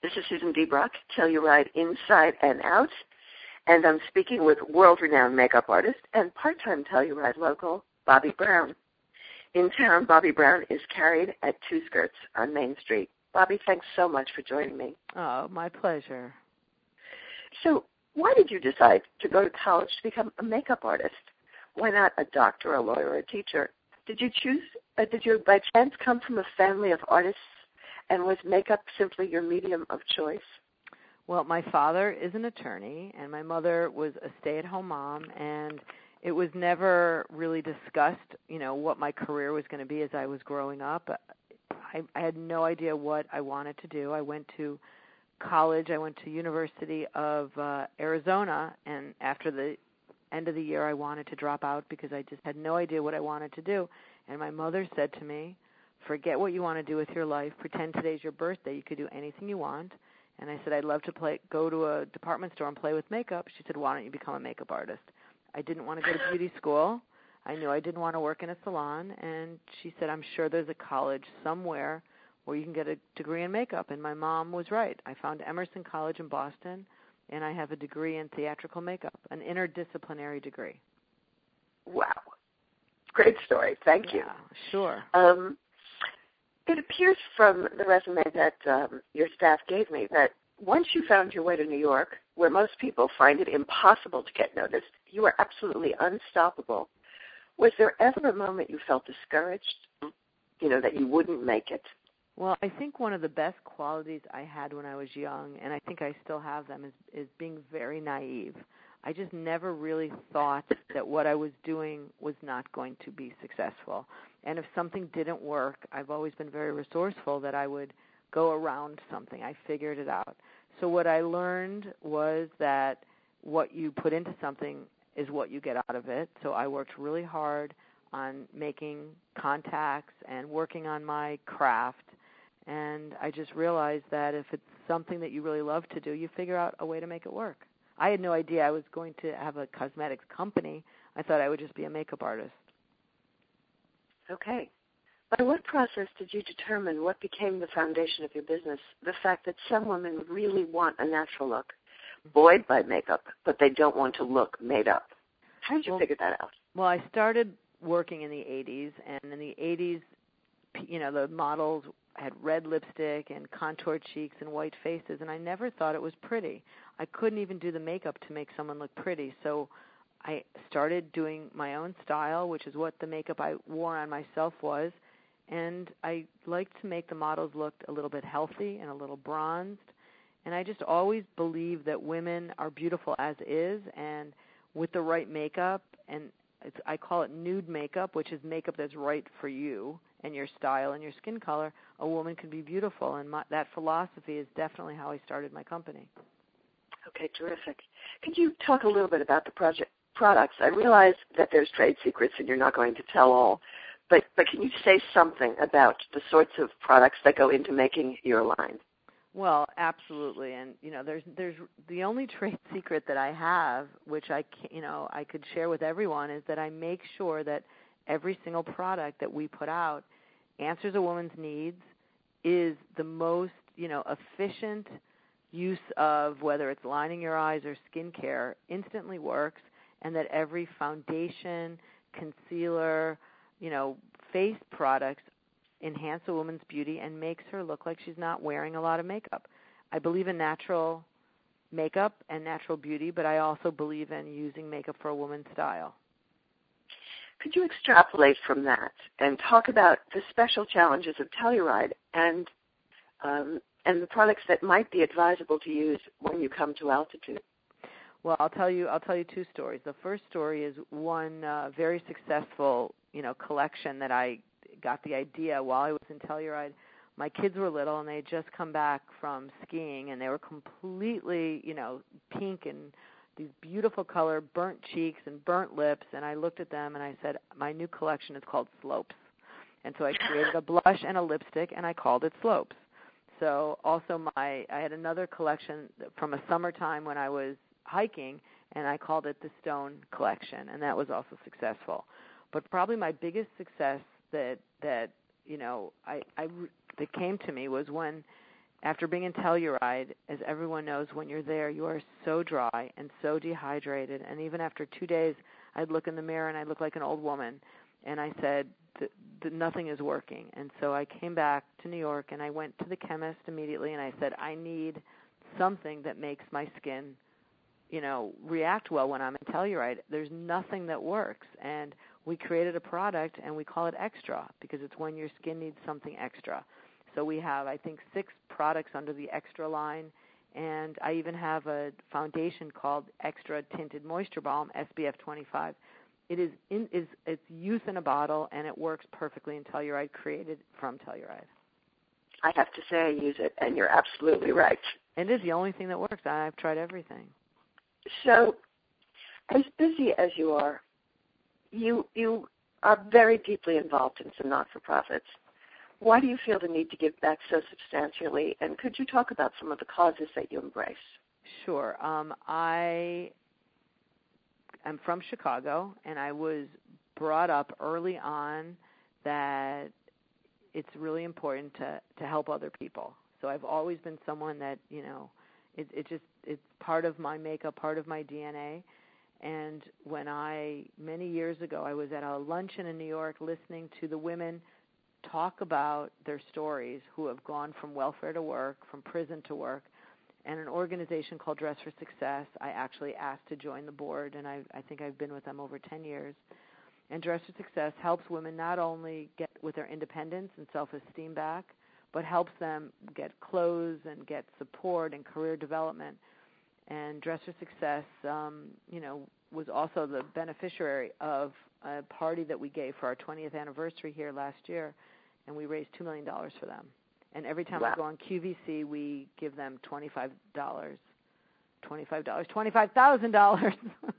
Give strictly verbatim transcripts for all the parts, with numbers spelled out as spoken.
This is Susan D. Brock, Telluride Inside and Out, and I'm speaking with world-renowned makeup artist and part-time Telluride local, Bobbi Brown. In town, Bobbi Brown is carried at Two Skirts on Main Street. Bobbi, thanks so much for joining me. Oh, my pleasure. So why did you decide to go to college to become a makeup artist? Why not a doctor, a lawyer, or a teacher? Did you choose, uh, did you by chance come from a family of artists, and was makeup simply your medium of choice? Well, my father is an attorney, and my mother was a stay-at-home mom, and it was never really discussed, you know, what my career was going to be as I was growing up. I, I had no idea what I wanted to do. I went to college. I went to University of uh, Arizona, and after the end of the year, I wanted to drop out because I just had no idea what I wanted to do. And my mother said to me, forget what you want to do with your life. Pretend today's your birthday. You could do anything you want. And I said, I'd love to play, go to a department store and play with makeup. She said, why don't you become a makeup artist? I didn't want to go to beauty school. I knew I didn't want to work in a salon. And she said, I'm sure there's a college somewhere where you can get a degree in makeup. And my mom was right. I found Emerson College in Boston, and I have a degree in theatrical makeup, an interdisciplinary degree. Wow. Great story. Thank you. Yeah, sure. Um, It appears from the resume that um, your staff gave me that once you found your way to New York, where most people find it impossible to get noticed, you were absolutely unstoppable. Was there ever a moment you felt discouraged, you know, that you wouldn't make it? Well, I think one of the best qualities I had when I was young, and I think I still have them, is, is being very naive. I just never really thought that what I was doing was not going to be successful. And if something didn't work, I've always been very resourceful that I would go around something. I figured it out. So what I learned was that what you put into something is what you get out of it. So I worked really hard on making contacts and working on my craft. And I just realized that if it's something that you really love to do, you figure out a way to make it work. I had no idea I was going to have a cosmetics company. I thought I would just be a makeup artist. Okay. By what process did you determine what became the foundation of your business? The fact that some women really want a natural look, buoyed by makeup, but they don't want to look made up. How did you well, figure that out? Well, I started working in the eighties, and in the eighties, you know, the models had red lipstick and contoured cheeks and white faces, and I never thought it was pretty. I couldn't even do the makeup to make someone look pretty, so I started doing my own style, which is what the makeup I wore on myself was, and I liked to make the models look a little bit healthy and a little bronzed, and I just always believed that women are beautiful as is, and with the right makeup, and it's, I call it nude makeup, which is makeup that's right for you and your style and your skin color, a woman can be beautiful, and my, that philosophy is definitely how I started my company. Okay, terrific. Could you talk a little bit about the project products? I realize that there's trade secrets and you're not going to tell all, but, but can you say something about the sorts of products that go into making your line? Well, absolutely, and you know, there's there's the only trade secret that I have, which I can, you know I could share with everyone, is that I make sure that every single product that we put out answers a woman's needs, is the most you know efficient use of whether it's lining your eyes or skincare, instantly works, and that every foundation, concealer, you know, face products enhance a woman's beauty and makes her look like she's not wearing a lot of makeup. I believe in natural makeup and natural beauty, but I also believe in using makeup for a woman's style. Could you extrapolate from that and talk about the special challenges of Telluride and um, and the products that might be advisable to use when you come to altitude? Well, I'll tell you. I'll tell you two stories. The first story is one uh, very successful, you know, collection that I got the idea while I was in Telluride. My kids were little, and they had just come back from skiing, and they were completely, you know, pink and these beautiful color, burnt cheeks and burnt lips. And I looked at them, and I said, my new collection is called Slopes. And so I created a blush and a lipstick, and I called it Slopes. So also my, I had another collection from a summertime when I was hiking, and I called it the Stone Collection, and that was also successful. But probably my biggest success that that you know I, I that came to me was when after being in Telluride, as everyone knows, when you're there, you are so dry and so dehydrated. And even after two days, I'd look in the mirror and I'd look like an old woman. And I said, th- th- nothing is working. And so I came back to New York and I went to the chemist immediately and I said, I need something that makes my skin, you know, react well when I'm in Telluride. There's nothing that works. And we created a product and we call it Extra because it's when your skin needs something extra. So we have, I think, six products under the Extra line, and I even have a foundation called Extra Tinted Moisture Balm, S P F twenty-five. It is in, is it's youth in a bottle, and it works perfectly in Telluride, created from Telluride. I have to say I use it, and you're absolutely right. And it is the only thing that works. I've tried everything. So, as busy as you are, you you are very deeply involved in some not-for-profits. Why do you feel the need to give back so substantially? And could you talk about some of the causes that you embrace? Sure. Um, I am from Chicago, and I was brought up early on that it's really important to, to help other people. So I've always been someone that, you know, it, it just it's part of my makeup, part of my D N A. And when I, many years ago, I was at a luncheon in New York listening to the women talk about their stories who have gone from welfare to work, from prison to work, and an organization called Dress for Success, I actually asked to join the board, and I, I think I've been with them over ten years. And Dress for Success helps women not only get with their independence and self-esteem back, but helps them get clothes and get support and career development. And Dress for Success, um, you know, was also the beneficiary of a party that we gave for our twentieth anniversary here last year, and we raised two million dollars for them. And every time Wow. I go on Q V C, we give them twenty-five dollars. twenty-five dollars. twenty-five thousand dollars.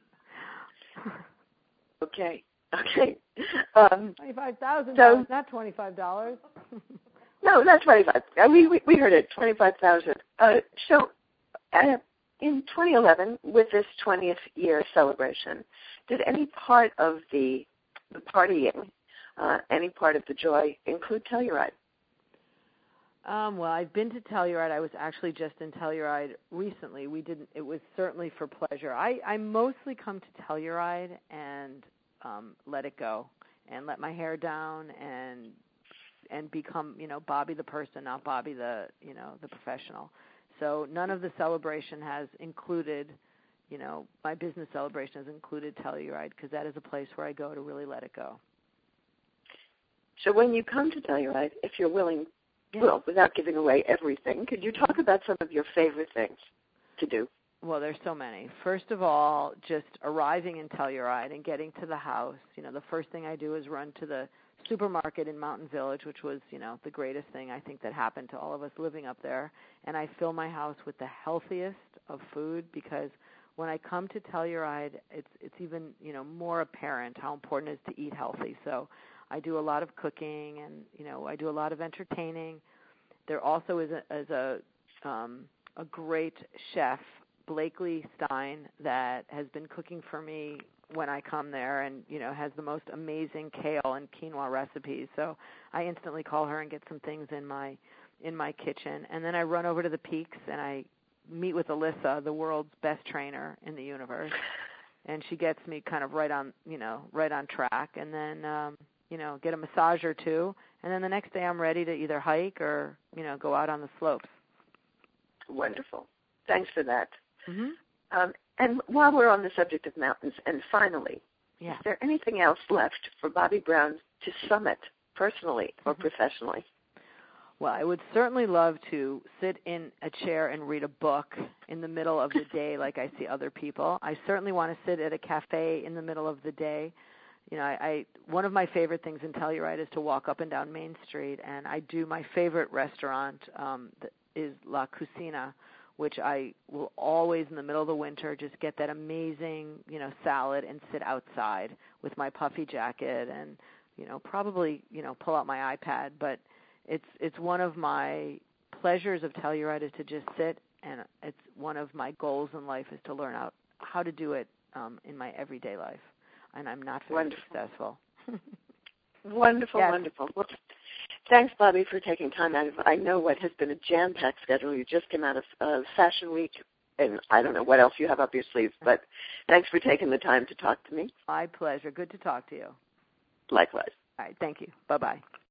Okay. Okay. Um, twenty-five thousand dollars, so, not twenty-five dollars. no, not twenty-five. Uh, we, we we heard it, twenty-five thousand. Uh, so, uh, in twenty eleven, with this twentieth year celebration, did any part of the the partying, uh, any part of the joy, include Telluride? Um, well, I've been to Telluride. I was actually just in Telluride recently. We didn't. It was certainly for pleasure. I, I mostly come to Telluride and um, let it go, and let my hair down, and and become, you know, Bobby the person, not Bobby the, you know, the professional. So none of the celebration has included, you know, my business celebration has included Telluride because that is a place where I go to really let it go. So when you come to Telluride, if you're willing, yeah. well, without giving away everything, could you talk about some of your favorite things to do? Well, there's so many. First of all, just arriving in Telluride and getting to the house, you know, the first thing I do is run to the supermarket in Mountain Village, which was, you know, the greatest thing I think that happened to all of us living up there. And I fill my house with the healthiest of food because when I come to Telluride, it's it's even, you know, more apparent how important it is to eat healthy. So I do a lot of cooking and, you know, I do a lot of entertaining. There also is a, is a, um, a great chef, Blakely Stein, that has been cooking for me when I come there and, you know, has the most amazing kale and quinoa recipes. So I instantly call her and get some things in my in my kitchen. And then I run over to the Peaks and I meet with Alyssa, the world's best trainer in the universe. And she gets me kind of right on, you know, right on track. And then, um, you know, get a massage or two. And then the next day I'm ready to either hike or, you know, go out on the slopes. Wonderful. Thanks for that. Mm-hmm. Um, and while we're on the subject of mountains, and finally, yeah. is there anything else left for Bobbi Brown to summit personally or mm-hmm. professionally? Well, I would certainly love to sit in a chair and read a book in the middle of the day like I see other people. I certainly want to sit at a cafe in the middle of the day. You know, I, I one of my favorite things in Telluride is to walk up and down Main Street, and I do my favorite restaurant um, that is La Cucina, which I will always in the middle of the winter just get that amazing, you know, salad and sit outside with my puffy jacket and, you know, probably, you know, pull out my iPad. But it's it's one of my pleasures of Telluride is to just sit, and it's one of my goals in life is to learn out how to do it um, in my everyday life. And I'm not very wonderful. successful. Wonderful, yes. wonderful. Well, Thanks, Bobbi, for taking time out of, I know what has been a jam-packed schedule. You just came out of uh, Fashion Week, and I don't know what else you have up your sleeves, but thanks for taking the time to talk to me. My pleasure. Good to talk to you. Likewise. All right. Thank you. Bye-bye.